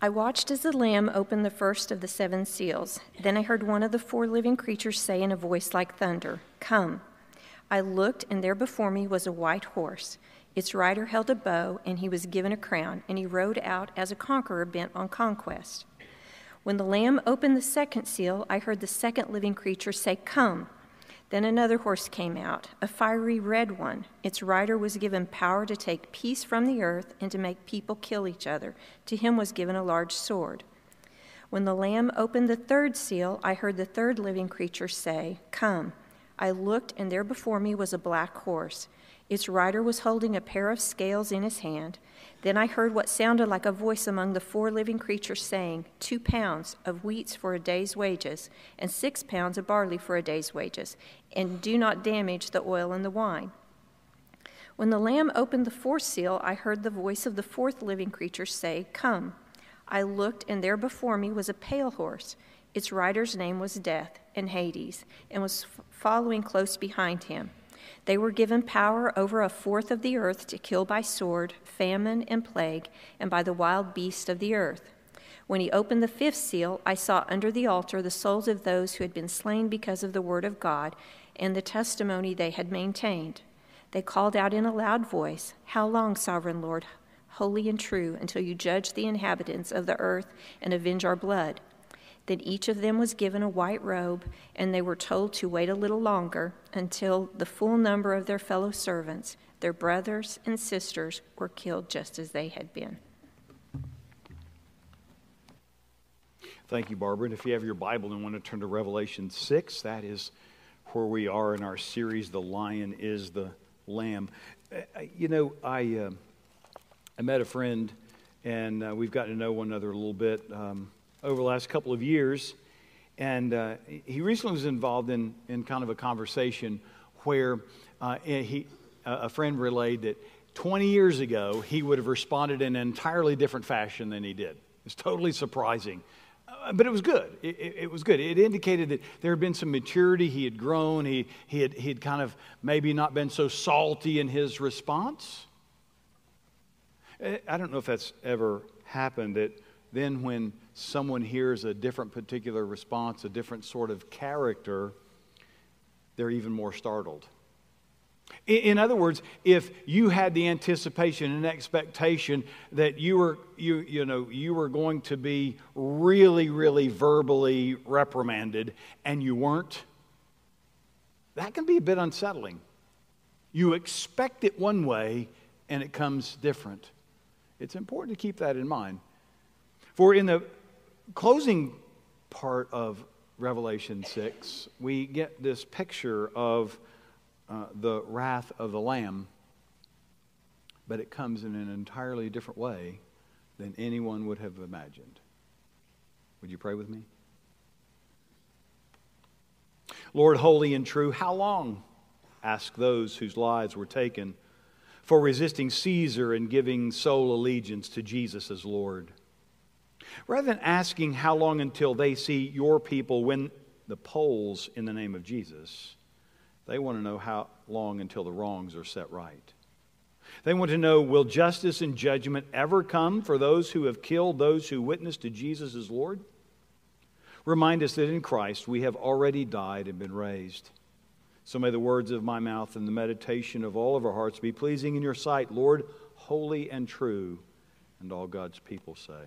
I watched as the Lamb opened the first of the 7 seals. Then I heard one of the 4 living creatures say in a voice like thunder, "Come." I looked, and there before me was a white horse. Its rider held a bow, and he was given a crown, and he rode out as a conqueror bent on conquest. When the Lamb opened the 2nd seal, I heard the 2nd living creature say, "Come." Then another horse came out, a fiery red one. Its rider was given power to take peace from the earth and to make people kill each other. To him was given a large sword. When the Lamb opened the 3rd seal, I heard the 3rd living creature say, "Come." I looked, and there before me was a black horse. Its rider was holding a pair of scales in his hand. Then I heard what sounded like a voice among the 4 living creatures saying, 2 pounds of wheat for a day's wages, and 6 pounds of barley for a day's wages, and do not damage the oil and the wine." When the Lamb opened the 4th seal, I heard the voice of the 4th living creature say, "Come." I looked, and there before me was a pale horse. Its rider's name was Death and Hades, and was following close behind him. They were given power over 1/4 of the earth to kill by sword, famine, and plague, and by the wild beasts of the earth. When he opened the 5th seal, I saw under the altar the souls of those who had been slain because of the word of God and the testimony they had maintained. They called out in a loud voice, "How long, sovereign Lord, holy and true, until you judge the inhabitants of the earth and avenge our blood?" Then each of them was given a white robe, and they were told to wait a little longer until the full number of their fellow servants, their brothers and sisters, were killed just as they had been. Thank you, Barbara. And if you have your Bible and want to turn to Revelation 6, that is where we are in our series, The Lion is the Lamb. I met a friend, and we've gotten to know one another a little bit over the last couple of years, and he recently was involved in kind of a conversation where a friend relayed that 20 years ago he would have responded in an entirely different fashion than he did. It's totally surprising, but it was good. It was good. It indicated that there had been some maturity. He had grown. He had kind of maybe not been so salty in his response. I don't know if that's ever happened, that then when someone hears a different particular response, a different sort of character, they're even more startled. In other words, if you had the anticipation and expectation that you were going to be really, really verbally reprimanded and you weren't, that can be a bit unsettling. You expect it one way and it comes different. It's important to keep that in mind. For in the closing part of Revelation 6, we get this picture of the wrath of the Lamb, but it comes in an entirely different way than anyone would have imagined. Would you pray with me? Lord, holy and true, how long? Ask those whose lives were taken for resisting Caesar and giving sole allegiance to Jesus as Lord. Rather than asking how long until they see your people win the polls in the name of Jesus, they want to know how long until the wrongs are set right. They want to know, will justice and judgment ever come for those who have killed those who witness to Jesus as Lord? Remind us that in Christ we have already died and been raised. So may the words of my mouth and the meditation of all of our hearts be pleasing in your sight, Lord, holy and true, and all God's people say.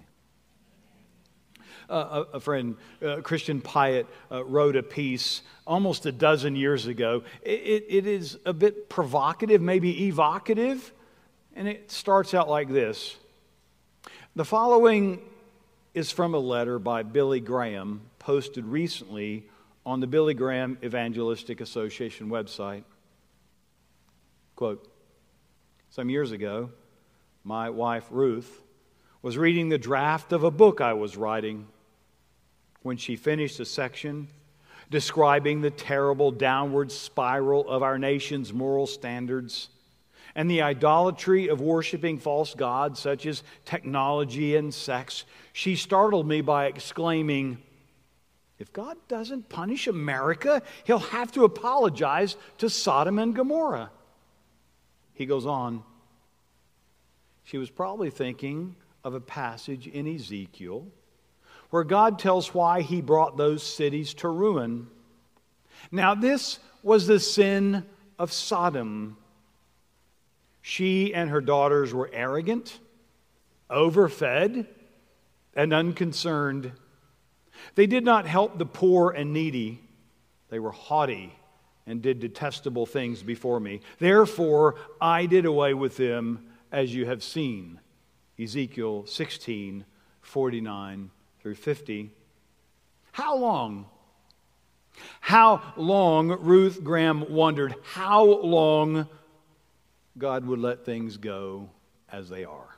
A friend, Christian Piatt, wrote a piece almost a dozen years ago. It is a bit provocative, maybe evocative, and it starts out like this. The following is from a letter by Billy Graham, posted recently on the Billy Graham Evangelistic Association website. Quote, some years ago, my wife Ruth was reading the draft of a book I was writing. When she finished a section describing the terrible downward spiral of our nation's moral standards and the idolatry of worshiping false gods such as technology and sex, she startled me by exclaiming, if God doesn't punish America, He'll have to apologize to Sodom and Gomorrah. He goes on, she was probably thinking of a passage in Ezekiel where God tells why he brought those cities to ruin. Now, this was the sin of Sodom. She and her daughters were arrogant, overfed, and unconcerned. They did not help the poor and needy. They were haughty and did detestable things before me. Therefore, I did away with them, as you have seen. Ezekiel 16:49 through 50. How long? How long, Ruth Graham wondered, how long God would let things go as they are.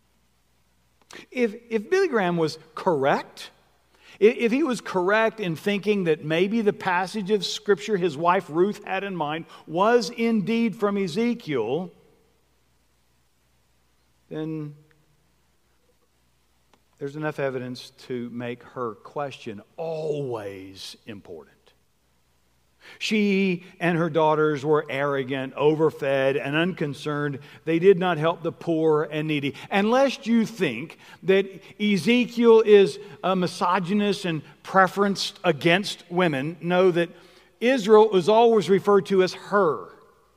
If Billy Graham was correct, if he was correct in thinking that maybe the passage of Scripture his wife Ruth had in mind was indeed from Ezekiel, then there's enough evidence to make her question always important. She and her daughters were arrogant, overfed, and unconcerned. They did not help the poor and needy. And lest you think that Ezekiel is a misogynist and preferenced against women, know that Israel is always referred to as her.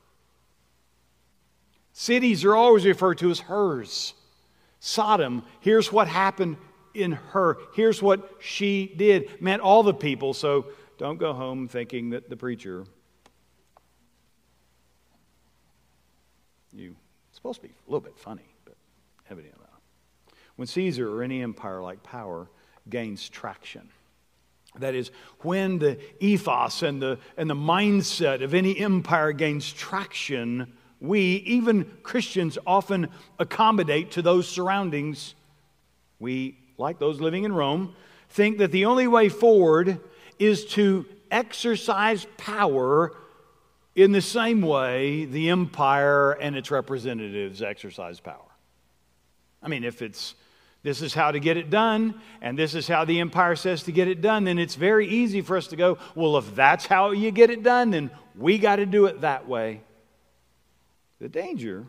Cities are always referred to as hers. Sodom, here's what happened in her. Here's what she did. Meant all the people, so don't go home thinking that the preacher, it's supposed to be a little bit funny, but evidently not. When Caesar or any empire-like power gains traction, that is, when the ethos and the mindset of any empire gains traction, we, even Christians, often accommodate to those surroundings. We, like those living in Rome, think that the only way forward is to exercise power in the same way the empire and its representatives exercise power. I mean, if this is how to get it done, and this is how the empire says to get it done, then it's very easy for us to go, well, if that's how you get it done, then we got to do it that way. The danger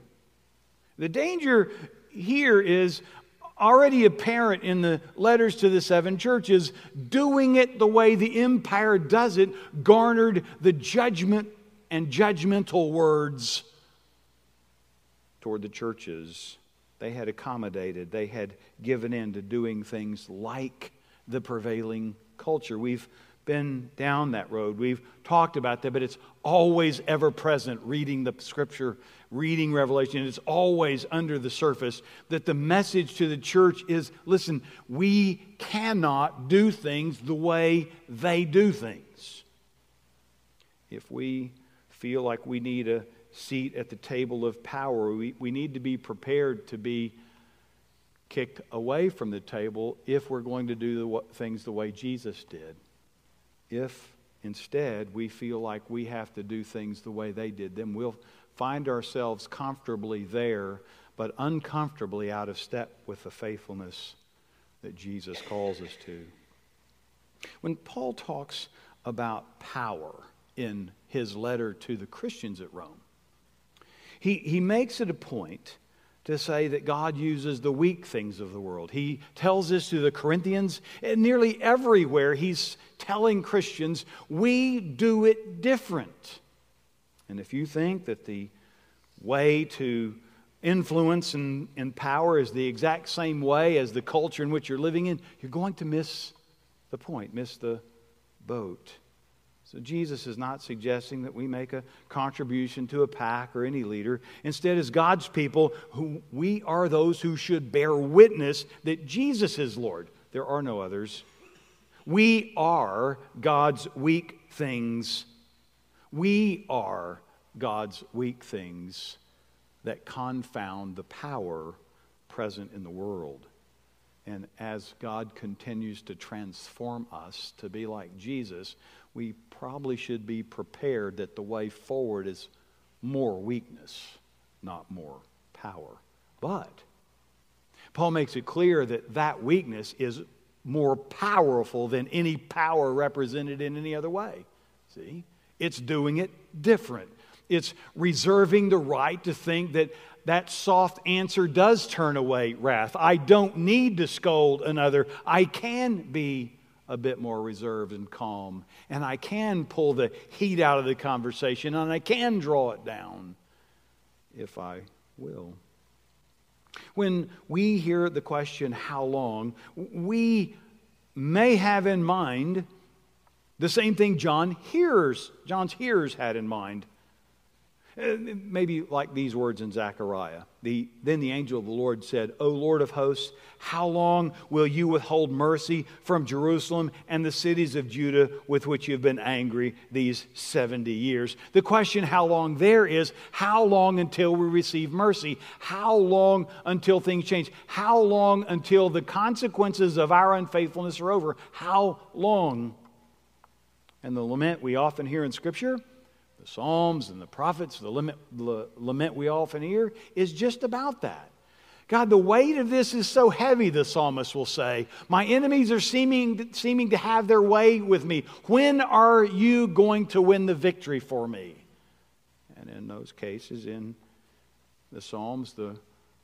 here is already apparent in the letters to the 7 churches. Doing it the way the empire does it garnered the judgment and judgmental words toward the churches. They had accommodated, they had given in to doing things like the prevailing culture. We've been down that road. We've talked about that, but it's always ever present. Reading the Scripture, reading Revelation, it's always under the surface that the message to the church is, listen, we cannot do things the way they do things. If we feel like we need a seat at the table of power, we need to be prepared to be kicked away from the table if we're going to do things the way Jesus did. If instead we feel like we have to do things the way they did, then we'll find ourselves comfortably there, but uncomfortably out of step with the faithfulness that Jesus calls us to. When Paul talks about power in his letter to the Christians at Rome, he makes it a point to say that God uses the weak things of the world. He tells this to the Corinthians, and nearly everywhere he's telling Christians, we do it different. And if you think that the way to influence and power is the exact same way as the culture in which you're living in, you're going to miss the point, miss the boat. So Jesus is not suggesting that we make a contribution to a pack or any leader. Instead, as God's people, we are those who should bear witness that Jesus is Lord. There are no others. We are God's weak things. We are God's weak things that confound the power present in the world. And as God continues to transform us to be like Jesus, we probably should be prepared that the way forward is more weakness, not more power. But Paul makes it clear that that weakness is more powerful than any power represented in any other way. See? It's doing it different. It's reserving the right to think that that soft answer does turn away wrath. I don't need to scold another. I can be a bit more reserved and calm. And I can pull the heat out of the conversation, and I can draw it down if I will. When we hear the question, how long, we may have in mind the same thing John's hearers had in mind. Maybe like these words in Zechariah. Then the angel of the Lord said, O Lord of hosts, how long will you withhold mercy from Jerusalem and the cities of Judah with which you have been angry these 70 years? The question how long there is, how long until we receive mercy? How long until things change? How long until the consequences of our unfaithfulness are over? How long? And the lament we often hear in Scripture, the Psalms and the prophets, the lament we often hear is just about that. God, the weight of this is so heavy, the psalmist will say. My enemies are seeming to have their way with me. When are you going to win the victory for me? And in those cases, in the Psalms, the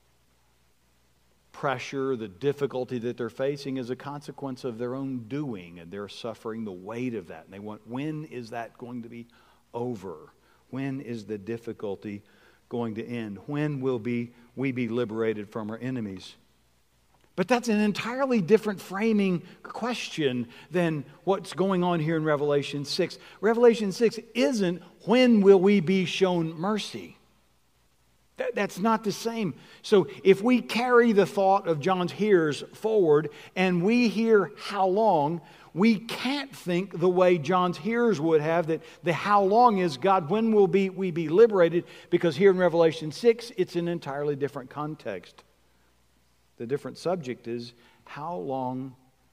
pressure, the difficulty that they're facing is a consequence of their own doing, and they're suffering the weight of that. And they want, when is that going to be over? When is the difficulty going to end? When will we be liberated from our enemies? But that's an entirely different framing question than what's going on here in Revelation 6. Revelation 6 isn't when will we be shown mercy. That's not the same. So if we carry the thought of John's hearers forward and we hear how long, we can't think the way John's hearers would have, that the how long is, God, when will we be liberated? Because here in Revelation 6, it's an entirely different context. The different subject is how long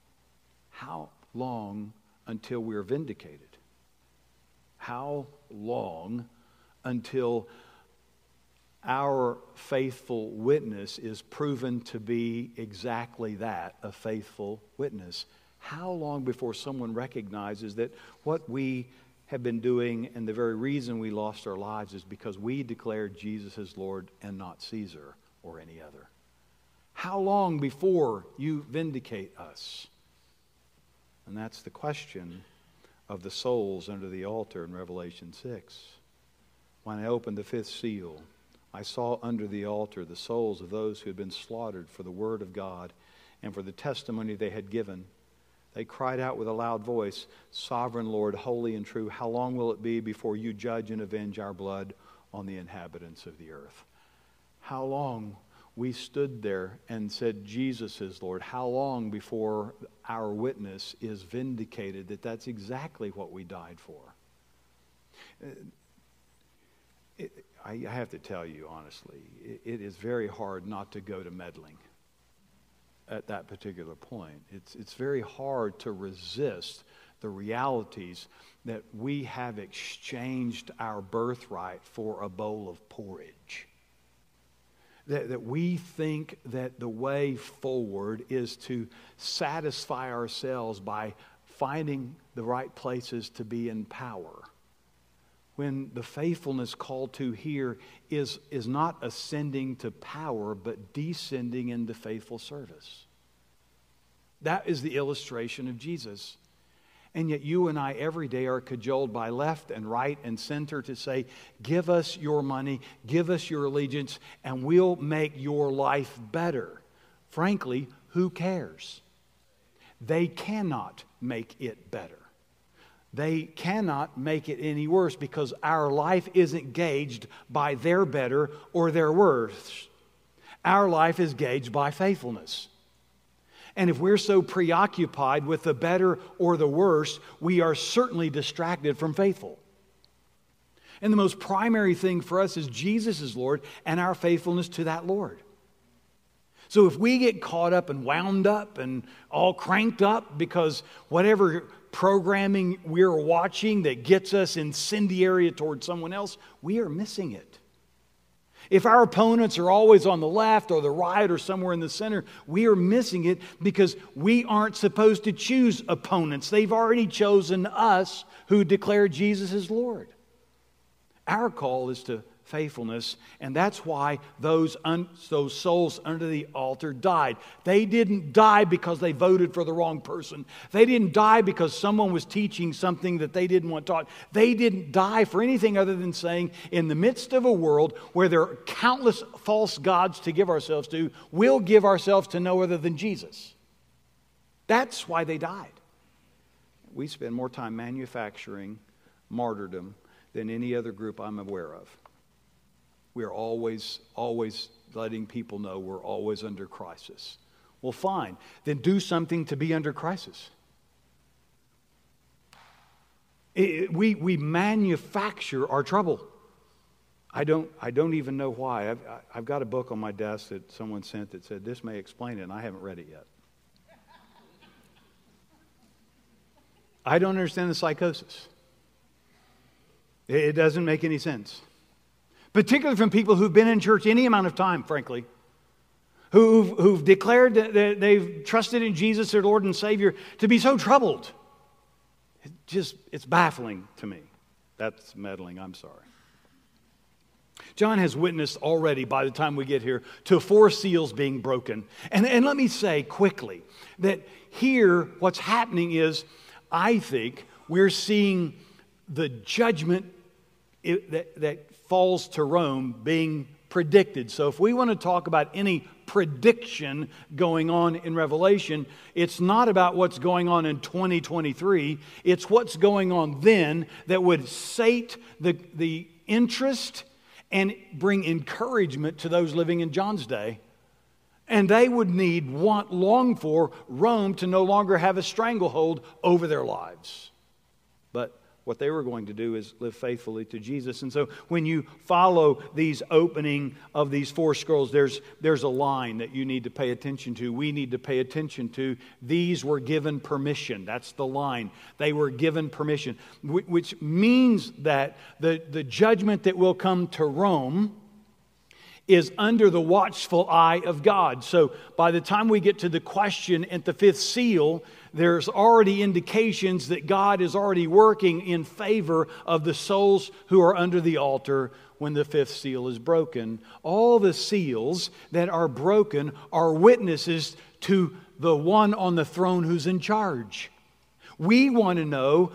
until we're vindicated? How long until our faithful witness is proven to be exactly that, a faithful witness? How long before someone recognizes that what we have been doing and the very reason we lost our lives is because we declared Jesus as Lord and not Caesar or any other? How long before you vindicate us? And that's the question of the souls under the altar in Revelation 6. When I opened the fifth seal, I saw under the altar the souls of those who had been slaughtered for the word of God and for the testimony they had given. They cried out with a loud voice, Sovereign Lord, holy and true, how long will it be before you judge and avenge our blood on the inhabitants of the earth? How long we stood there and said, Jesus is Lord. How long before our witness is vindicated that that's exactly what we died for? I have to tell you honestly, it is very hard not to go to meddling at that particular point. It's very hard to resist the realities that we have exchanged our birthright for a bowl of porridge. That we think that the way forward is to satisfy ourselves by finding the right places to be in power. When the faithfulness called to here is not ascending to power, but descending into faithful service. That is the illustration of Jesus. And yet you and I every day are cajoled by left and right and center to say, give us your money, give us your allegiance, and we'll make your life better. Frankly, who cares? They cannot make it better. They cannot make it any worse because our life isn't gauged by their better or their worse. Our life is gauged by faithfulness. And if we're so preoccupied with the better or the worse, we are certainly distracted from faithful. And the most primary thing for us is Jesus is Lord and our faithfulness to that Lord. So if we get caught up and wound up and all cranked up because whatever programming we're watching that gets us incendiary towards someone else, we are missing it. If our opponents are always on the left or the right or somewhere in the center, we are missing it because we aren't supposed to choose opponents. They've already chosen us who declare Jesus as Lord. Our call is to faithfulness, and that's why those souls under the altar died. They didn't die because they voted for the wrong person. They didn't die because someone was teaching something that they didn't want taught. They didn't die for anything other than saying, in the midst of a world where there are countless false gods to give ourselves to, we'll give ourselves to no other than Jesus. That's why they died. We spend more time manufacturing martyrdom than any other group I'm aware of. We're always letting people know we're always under crisis. Well, fine. Then do something to be under crisis. We manufacture our trouble. I don't even know why. I've got a book on my desk that someone sent that said, this may explain it, and I haven't read it yet. I don't understand the psychosis. It doesn't make any sense. Particularly from people who've been in church any amount of time, frankly, who've declared that they've trusted in Jesus, their Lord and Savior, to be so troubled. It's baffling to me. That's meddling, I'm sorry. John has witnessed already, by the time we get here, to 4 seals being broken. And let me say quickly that here what's happening is, I think, we're seeing the judgment that falls to Rome being predicted. So if we want to talk about any prediction going on in Revelation, it's not about what's going on in 2023. It's what's going on then that would sate the interest and bring encouragement to those living in John's day. And they would long for Rome to no longer have a stranglehold over their lives. But what they were going to do is live faithfully to Jesus. And so when you follow these opening of these 4 scrolls, there's a line that you need to pay attention to. We need to pay attention to. These were given permission. That's the line. They were given permission, which means that the judgment that will come to Rome is under the watchful eye of God. So by the time we get to the question at the 5th seal, there's already indications that God is already working in favor of the souls who are under the altar when the 5th seal is broken. All the seals that are broken are witnesses to the one on the throne who's in charge. We want to know,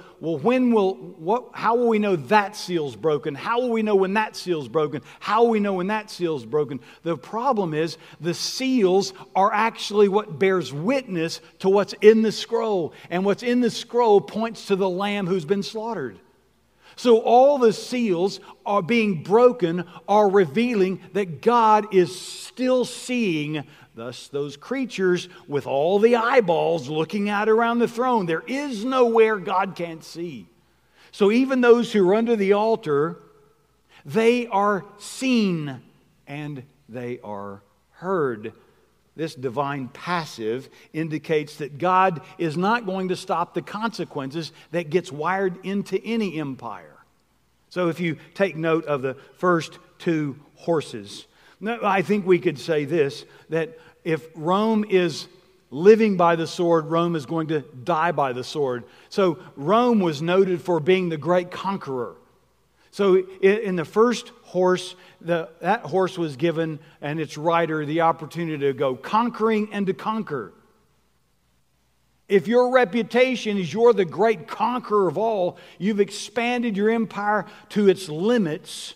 well, how will we know that seal's broken? How will we know when that seal's broken? How will we know when that seal's broken? The problem is the seals are actually what bears witness to what's in the scroll. And what's in the scroll points to the Lamb who's been slaughtered. So all the seals are being broken, are revealing that God is still seeing those creatures with all the eyeballs looking out around the throne. There is nowhere God can't see. So even those who are under the altar, they are seen and they are heard. This divine passive indicates that God is not going to stop the consequences that gets wired into any empire. So if you take note of the first 2 horses, I think we could say this, that if Rome is living by the sword, Rome is going to die by the sword. So Rome was noted for being the great conqueror. So in the first horse, that horse was given and its rider the opportunity to go conquering and to conquer. If your reputation is you're the great conqueror of all, you've expanded your empire to its limits,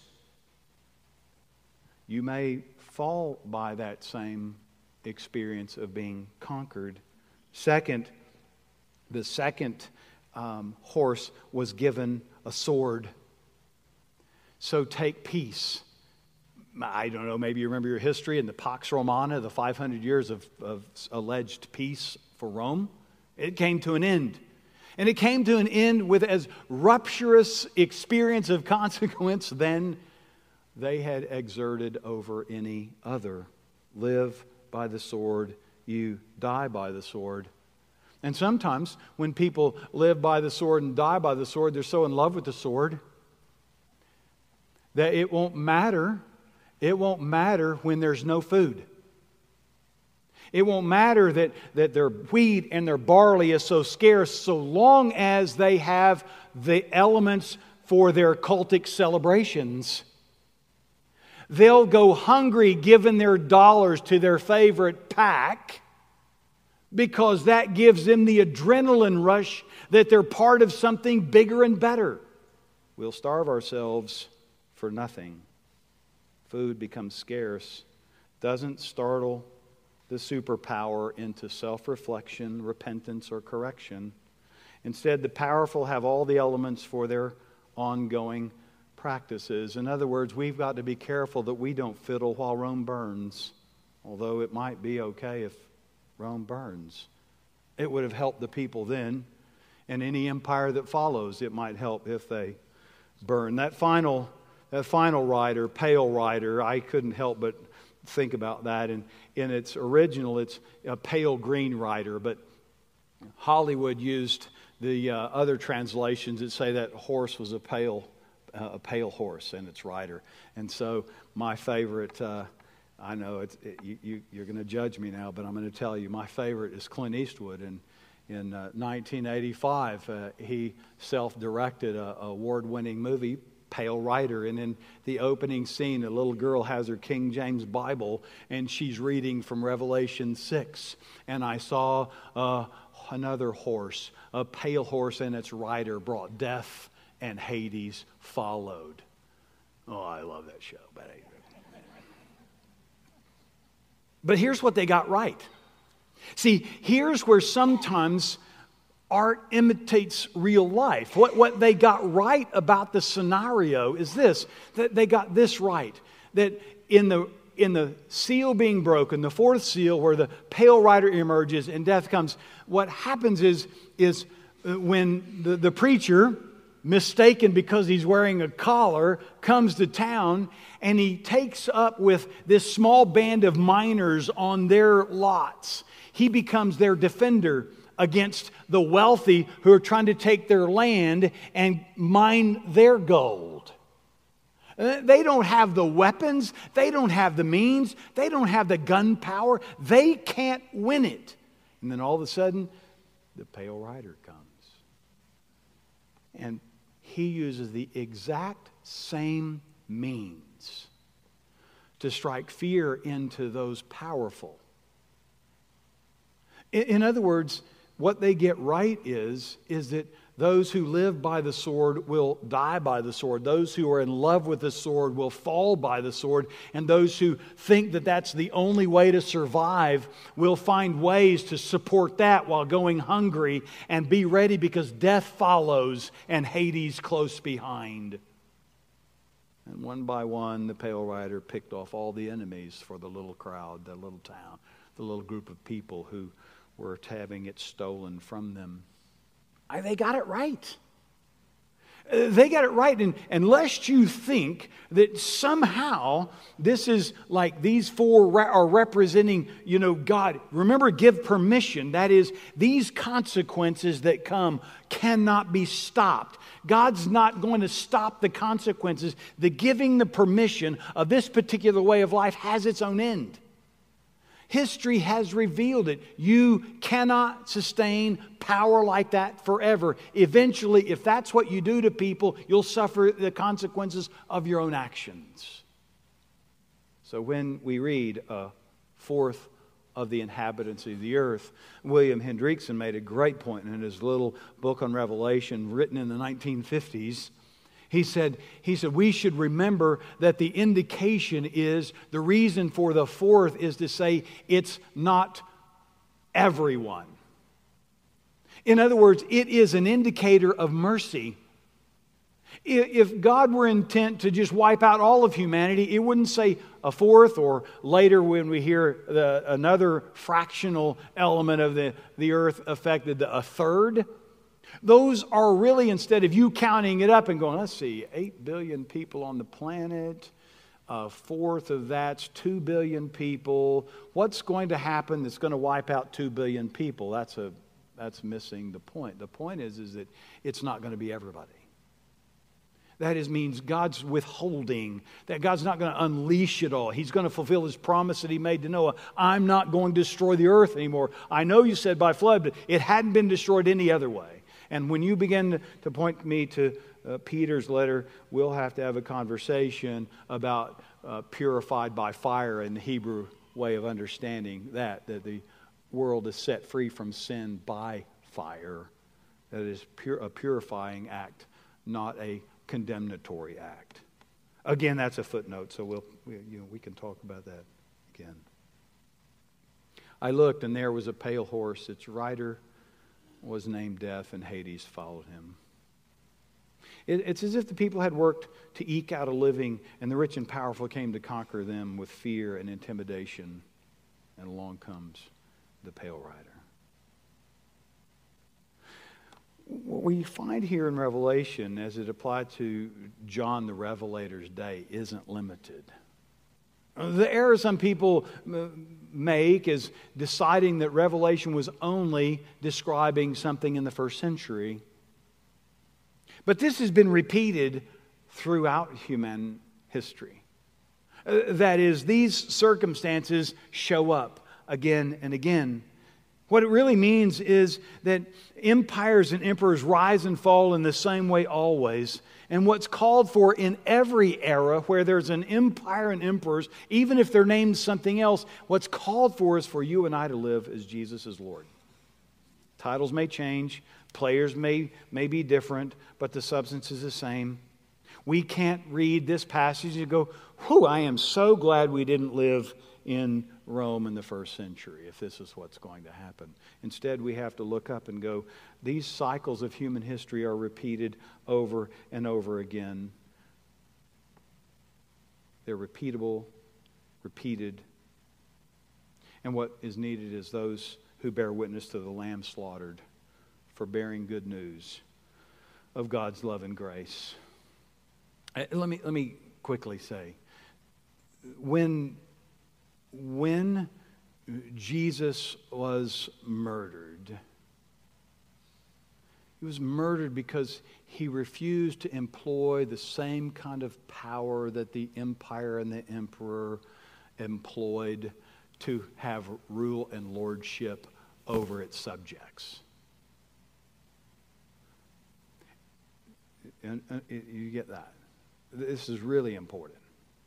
you may fall by that same experience of being conquered. Second, the second horse was given a sword. So take peace. I don't know, maybe you remember your history in the Pax Romana, the 500 years of alleged peace for Rome. It came to an end. And it came to an end with as rupturous experience of consequence than they had exerted over any other. Live by the sword, you die by the sword. And sometimes when people live by the sword and die by the sword, they're so in love with the sword that it won't matter. It won't matter when there's no food. It won't matter that their wheat and their barley is so scarce, so long as they have the elements for their cultic celebrations. They'll go hungry giving their dollars to their favorite pack because that gives them the adrenaline rush that they're part of something bigger and better. We'll starve ourselves for nothing. Food becomes scarce. Doesn't startle the superpower into self-reflection, repentance, or correction. Instead, the powerful have all the elements for their ongoing practices. In other words, we've got to be careful that we don't fiddle while Rome burns, although it might be okay if Rome burns. It would have helped the people then, and any empire that follows, it might help if they burn. That final rider, pale rider, I couldn't help but think about that. And in its original, it's a pale green rider, but Hollywood used the other translations that say that horse was a pale horse and its rider. And so my favorite, I know you're going to judge me now, but I'm going to tell you, my favorite is Clint Eastwood. And in 1985, he self-directed an award-winning movie, Pale Rider. And in the opening scene, a little girl has her King James Bible, and she's reading from Revelation 6. And I saw another horse, a pale horse, and its rider brought death, and Hades followed. Oh, I love that show. But here's what they got right. See, here's where sometimes art imitates real life. What they got right about the scenario is this, that they got this right, that in the seal being broken, the fourth seal where the pale rider emerges and death comes, what happens is when the preacher, mistaken because he's wearing a collar, comes to town and he takes up with this small band of miners on their lots. He becomes their defender against the wealthy who are trying to take their land and mine their gold. They don't have the weapons. They don't have the means. They don't have the gunpowder. They can't win it. And then all of a sudden, the pale rider comes. And he uses the exact same means to strike fear into those powerful. In other words, what they get right is that those who live by the sword will die by the sword. Those who are in love with the sword will fall by the sword. And those who think that that's the only way to survive will find ways to support that while going hungry and be ready because death follows and Hades close behind. And one by one, the pale rider picked off all the enemies for the little crowd, the little town, the little group of people who were having it stolen from them. They got it right. They got it right. And unless you think that somehow this is like these four are representing, God. Remember, give permission. That is, these consequences that come cannot be stopped. God's not going to stop the consequences. The giving the permission of this particular way of life has its own end. History has revealed it. You cannot sustain power like that forever. Eventually, if that's what you do to people, you'll suffer the consequences of your own actions. So when we read a fourth of the inhabitants of the earth, William Hendrickson made a great point in his little book on Revelation written in the 1950s. He said, we should remember that the indication is, the reason for the fourth is to say it's not everyone. In other words, it is an indicator of mercy. If God were intent to just wipe out all of humanity, it wouldn't say a fourth, or later when we hear another fractional element of the earth affected, a third. Those are really, instead of you counting it up and going, let's see, 8 billion people on the planet, a fourth of that's 2 billion people. What's going to happen that's going to wipe out 2 billion people? That's missing the point. The point is that it's not going to be everybody. That means God's withholding, that God's not going to unleash it all. He's going to fulfill His promise that He made to Noah. I'm not going to destroy the earth anymore. I know you said by flood, but it hadn't been destroyed any other way. And when you begin to point me to Peter's letter, we'll have to have a conversation about purified by fire in the Hebrew way of understanding that the world is set free from sin by fire. That is a purifying act, not a condemnatory act. Again, that's a footnote, so we can talk about that again. I looked, and there was a pale horse. Its rider was named Death, and Hades followed him. It's as if the people had worked to eke out a living, and the rich and powerful came to conquer them with fear and intimidation. And along comes the pale rider. What we find here in Revelation, as it applied to John the Revelator's day, isn't limited. The error some people make is deciding that Revelation was only describing something in the first century. But this has been repeated throughout human history. That is, these circumstances show up again and again. What it really means is that empires and emperors rise and fall in the same way always. And what's called for in every era where there's an empire and emperors, even if they're named something else, what's called for is for you and I to live as Jesus is Lord. Titles may change, players may be different, but the substance is the same. We can't read this passage and go, whew, I am so glad we didn't live in Rome in the first century if this is what's going to happen. Instead, we have to look up and go, these cycles of human history are repeated over and over again. They're repeatable, repeated. And what is needed is those who bear witness to the Lamb slaughtered for bearing good news of God's love and grace. Let me quickly say, when Jesus was murdered, he was murdered because he refused to employ the same kind of power that the empire and the emperor employed to have rule and lordship over its subjects. And you get that. This is really important.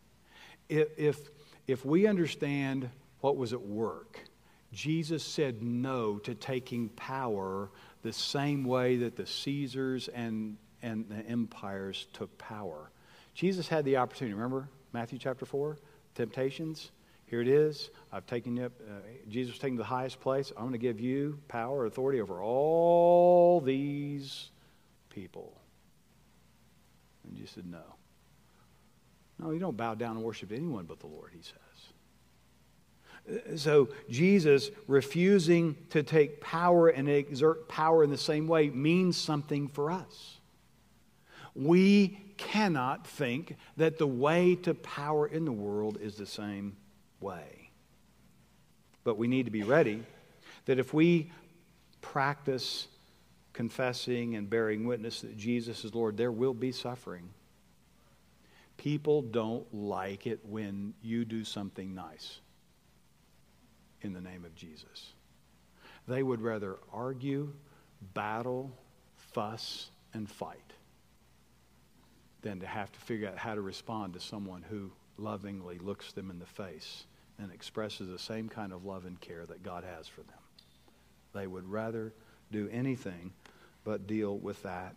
If we understand what was at work, Jesus said no to taking power the same way that the Caesars and the empires took power. Jesus had the opportunity. Remember Matthew chapter 4? Temptations. Here it is. I've taken you up. Jesus was taken to the highest place. I'm going to give you power, authority over all these people. And Jesus said no. No, you don't bow down and worship anyone but the Lord, he says. So Jesus refusing to take power and exert power in the same way means something for us. We cannot think that the way to power in the world is the same way. But we need to be ready that if we practice confessing and bearing witness that Jesus is Lord, there will be suffering. People don't like it when you do something nice in the name of Jesus. They would rather argue, battle, fuss, and fight than to have to figure out how to respond to someone who lovingly looks them in the face and expresses the same kind of love and care that God has for them. They would rather do anything but deal with that.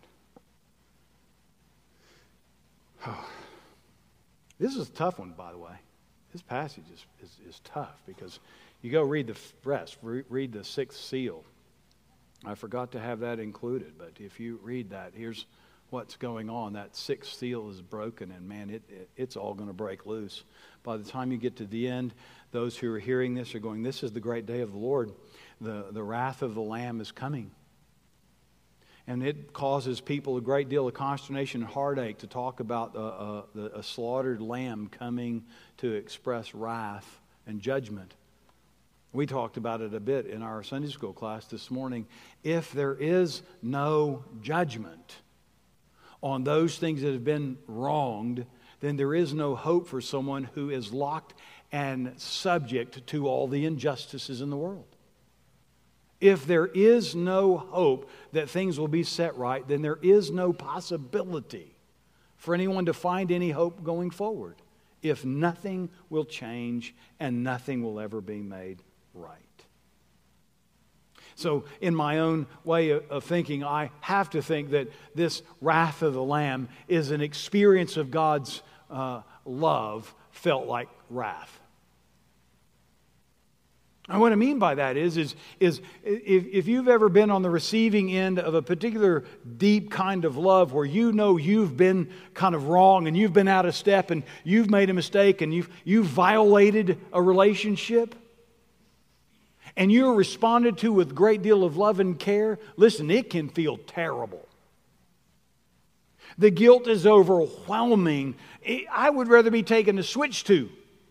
This is a tough one, by the way. This passage is tough because you go read the rest. Read the sixth seal. I forgot to have that included, but if you read that, here's what's going on. That sixth seal is broken, and man, it's all going to break loose. By the time you get to the end, those who are hearing this are going, this is the great day of the Lord. The wrath of the Lamb is coming. And it causes people a great deal of consternation and heartache to talk about a slaughtered lamb coming to express wrath and judgment. We talked about it a bit in our Sunday school class this morning. If there is no judgment on those things that have been wronged, then there is no hope for someone who is locked and subject to all the injustices in the world. If there is no hope that things will be set right, then there is no possibility for anyone to find any hope going forward if nothing will change and nothing will ever be made right. So in my own way of thinking, I have to think that this wrath of the Lamb is an experience of God's love felt like wrath. And what I mean by that is if you've ever been on the receiving end of a particular deep kind of love where you know you've been kind of wrong and you've been out of step and you've made a mistake and you've violated a relationship and you're responded to with a great deal of love and care, listen, it can feel terrible. The guilt is overwhelming. I would rather be taken to switch to.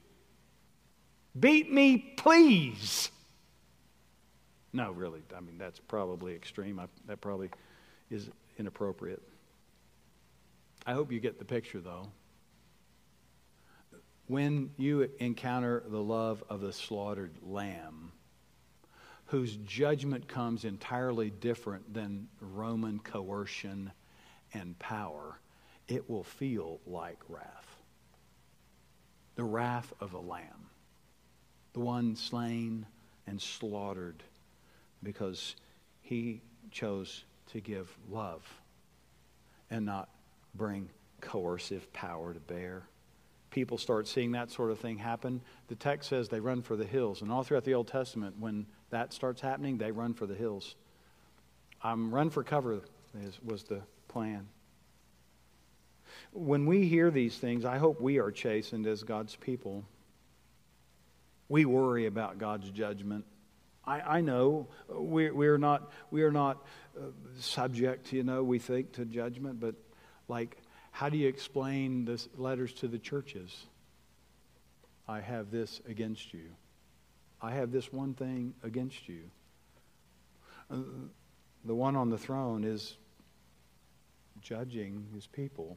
Beat me, please. No, really, I mean, that's probably extreme. That probably is inappropriate. I hope you get the picture, though. When you encounter the love of the slaughtered lamb, whose judgment comes entirely different than Roman coercion and power, it will feel like wrath. The wrath of the Lamb. The one slain and slaughtered because he chose to give love and not bring coercive power to bear. People start seeing that sort of thing happen. The text says they run for the hills. And all throughout the Old Testament, when that starts happening, they run for the hills. Run for cover was the plan. When we hear these things, I hope we are chastened as God's people. We worry about God's judgment. I know we are not subject, we think, to judgment, but like, how do you explain the letters to the churches? I have this against you. I have this one thing against you. The one on the throne is judging his people.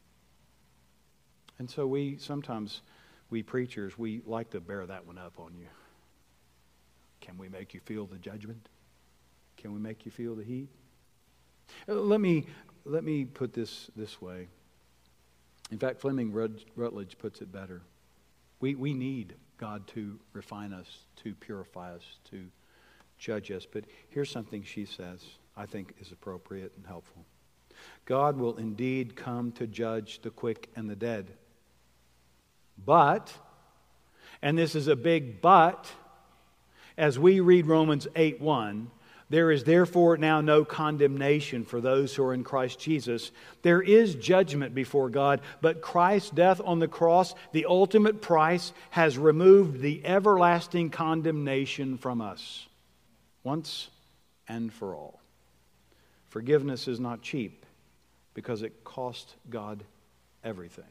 And so we preachers, we like to bear that one up on you. Can we make you feel the judgment? Can we make you feel the heat? Let me put this way. In fact, Fleming Rutledge puts it better. We need God to refine us, to purify us, to judge us. But here's something she says I think is appropriate and helpful. God will indeed come to judge the quick and the dead. But, and this is a big but, as we read Romans 8:1, there is therefore now no condemnation for those who are in Christ Jesus. There is judgment before God, but Christ's death on the cross, the ultimate price, has removed the everlasting condemnation from us, once and for all. Forgiveness is not cheap because it cost God everything.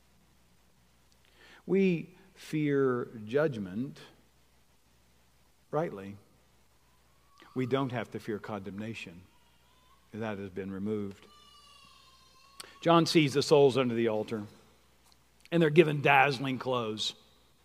We fear judgment, rightly. We don't have to fear condemnation. That has been removed. John sees the souls under the altar, and they're given dazzling clothes.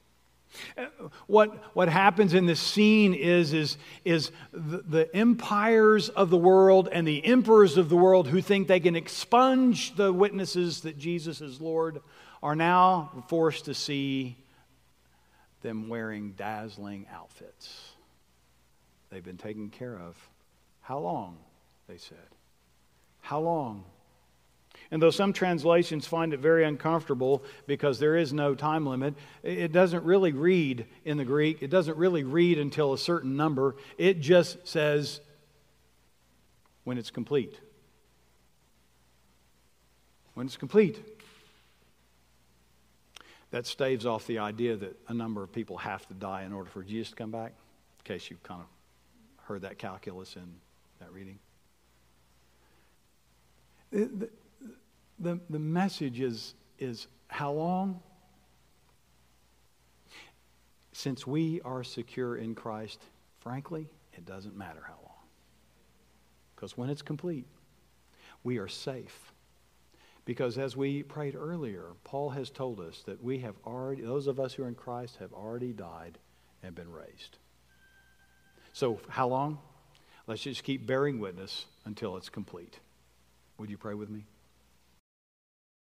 What happens in this scene is the empires of the world and the emperors of the world who think they can expunge the witnesses that Jesus is Lord are now forced to see them wearing dazzling outfits. They've been taken care of. How long? They said. How long? And though some translations find it very uncomfortable because there is no time limit, it doesn't really read in the Greek. It doesn't really read until a certain number. It just says when it's complete. When it's complete. That staves off the idea that a number of people have to die in order for Jesus to come back, in case you've kind of heard that calculus in that reading. The message is how long? Since we are secure in Christ, frankly, it doesn't matter how long. Because when it's complete, we are safe. Because as we prayed earlier, Paul has told us that we have already, those of us who are in Christ have already died and been raised. So how long? Let's just keep bearing witness until it's complete. Would you pray with me?